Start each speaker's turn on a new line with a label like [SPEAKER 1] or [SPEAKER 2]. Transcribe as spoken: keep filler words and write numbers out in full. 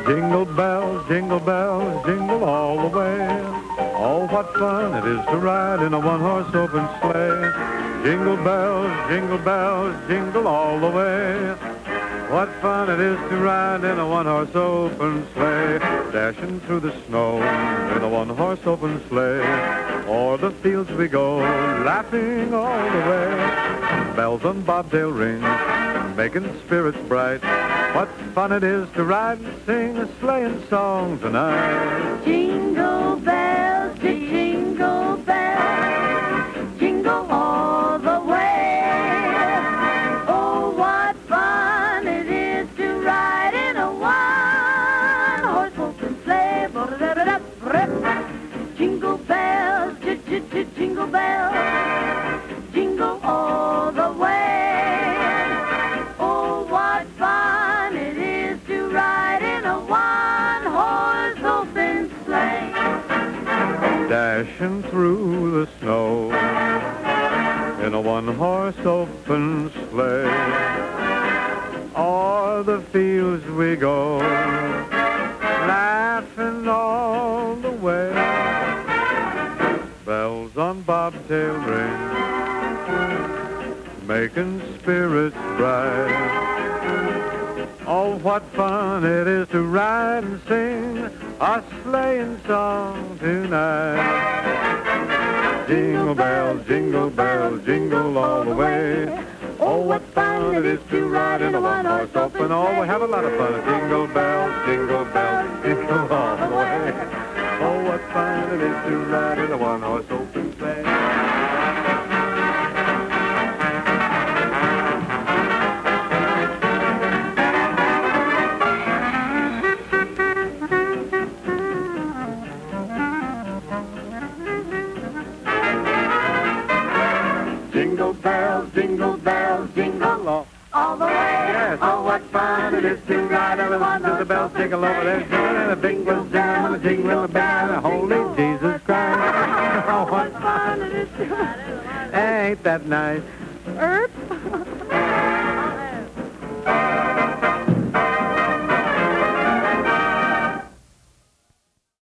[SPEAKER 1] Jingle bells, jingle bells, jingle all the way. Oh, what fun it is to ride in a one-horse open sleigh. Jingle bells, jingle bells, jingle all the way. What fun it is to ride in a one-horse open sleigh. Dashing through the snow in a one-horse open sleigh. O'er the fields we go, laughing all the way. Bells on bobtail ring, making spirits bright. What fun it is to ride and sing a sleighing song tonight.
[SPEAKER 2] Jingle bells, jingle bells, jingle all the way. Oh, what fun it is to ride in a one-horse open sleigh. Jingle bells, jingle bells, jingle all the way. Oh, what fun it is to ride in a one-horse open sleigh.
[SPEAKER 1] Dashing through the snow in a one-horse open sleigh. O'er the fields we go, laughing all the way. Bells on bobtail ring, making spirits bright. Oh, what fun it is to ride and sing a sleighing song tonight. Jingle bells, jingle bells, jingle all the way. Oh, what fun it is to ride in a one-horse open. Oh, we have a lot of fun. Jingle bells, jingle bells, jingle all the way. Oh, what fun it is to ride in a one-horse open sleigh. Jingle bells, jingle bells, jingle all, all the way. Yes. Oh, what fun it is to ride and listen to the bells jingle over there. And a big wheel jam and a jingle bell and holy Jesus Christ. Oh, what fun it is to ride. Ain't that nice?
[SPEAKER 2] Earth.